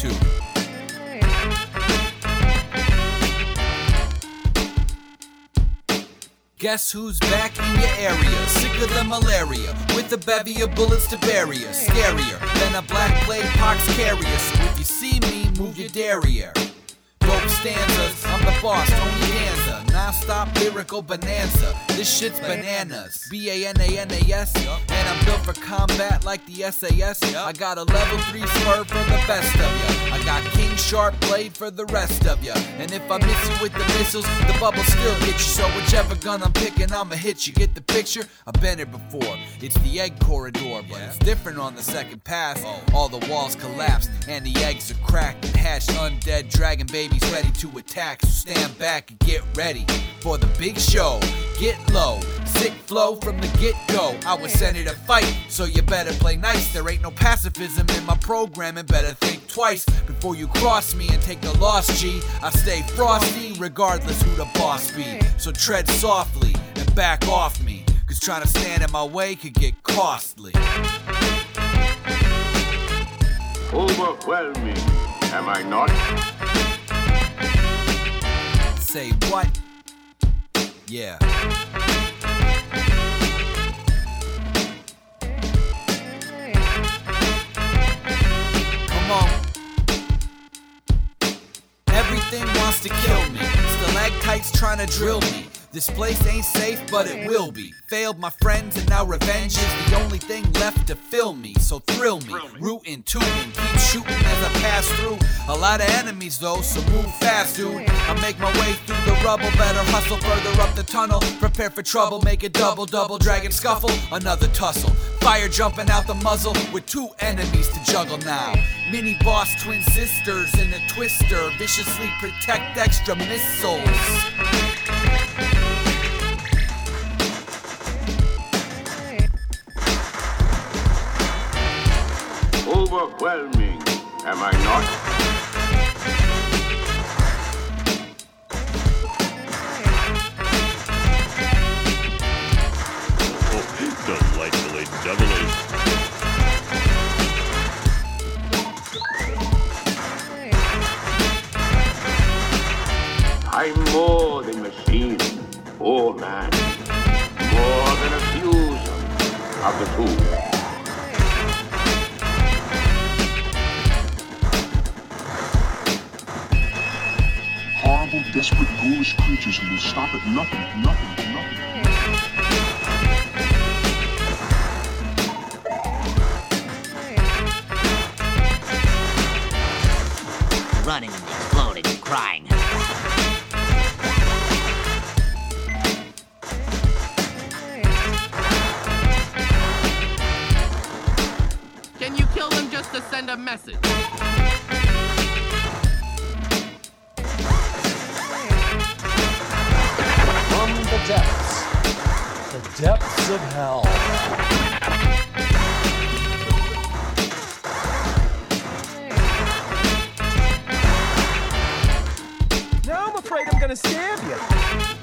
too. Guess who's back in your area? Sick of the malaria, with a bevy of bullets to bury ya. Scarier than a black plague pox carrier. So if you see me, move your derriere. Dope stanzas, I'm the boss, Tony Danza. Non-stop lyrical bonanza. This shit's bananas. B-A-N-A-N-A-S. And I'm built for combat like the SAS. I got a level 3 swerve for the best of ya. I got King Sharp blade for the rest of ya. And if I miss you with the missiles, the bubble still get you. So whichever gun I'm picking, I'ma hit you. Get the picture? I've been here before. It's the egg corridor, but it's different on the second pass. All the walls collapsed and the eggs are cracked and hatched. Undead dragon babies ready to attack. So stand back and get ready for the big show. Get low, sick flow from the get-go. I was sent here to fight, so you better play nice. There ain't no pacifism in my program, and better think twice before you cross me and take a loss, G. I stay frosty regardless who the boss be. So tread softly and back off me, cause trying to stand in my way could get costly. Overwhelming, am I not? Say what? Yeah. Come on. Everything wants to kill me. Stalactites trying to drill me. This place ain't safe, but it will be. Failed my friends and now revenge is the only thing left to fill me. So thrill me, rootin', tootin', keep shooting as I pass through. A lot of enemies though, so move fast, dude. I make my way through the rubble, better hustle further up the tunnel. Prepare for trouble, make it double, dragon scuffle, another tussle. Fire jumping out the muzzle with 2 enemies to juggle now. Mini boss twin sisters in a twister, viciously protect extra missiles. Overwhelming, am I not? Delightfully devilish. I'm more than machine or man, more than a fusion of the two. Horrible, desperate, ghoulish creatures who will stop at nothing. Running and exploding and crying. Can you kill them just to send a message? From the depths of hell. Now I'm afraid I'm gonna stab you.